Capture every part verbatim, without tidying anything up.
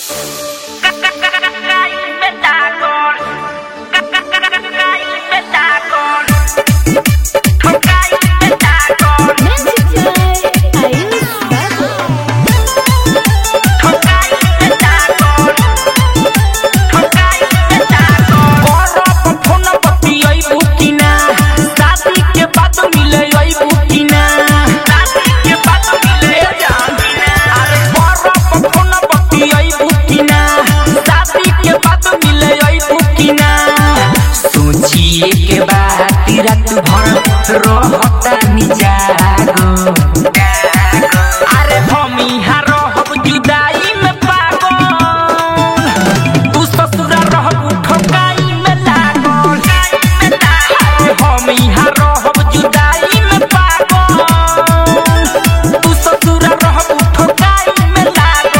के बात रात भर रहता निजागो अरे हम यहाँ रहब जुदाई में पागल तू ससुरा रहब ठोकाई में लागल हम यहाँ रहब जुदाई में पागल तू ससुरा रहब ठोकाई में लागल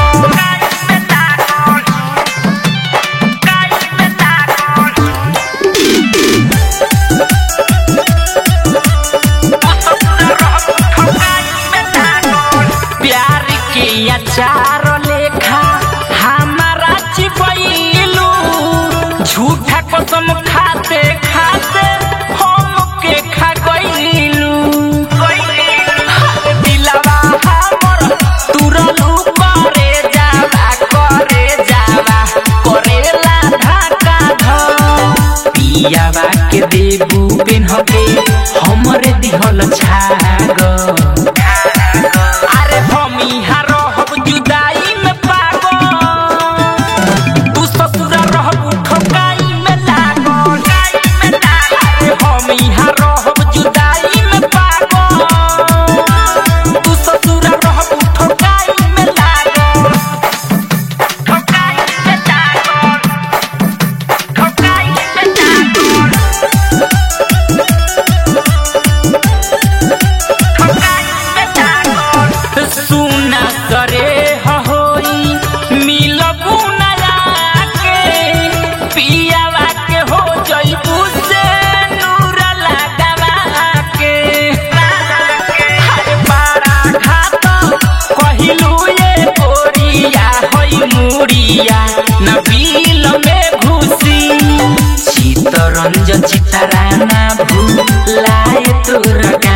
चार लेखा हमारा चिपैलू झूठा कसम खाते खाते हम के खा गइलू दिलवा हमर तुरलू करे जावा करे जावा करेला धक्का ध पियावा के देबू पेन्ह के हमरे दिहल छाग अरे हम यहाँ रहब जुदाई में पागल तू ससुरा रहब ठोकाई में लागल अरे हम यहाँ रहब जुदाई में पागल तू ससुरा रहब ठोकाई में लागल ठोकाई में लागल ठोकाई में लागल सुना करे होई मिलबू नया के पियावा के हो जइबू से नूर लगावा के हर बड़ा घात कहिलू ये गोरिया होई मुड़िया न बिल में घुसी चितरंजन चितराना भूलाए तोरा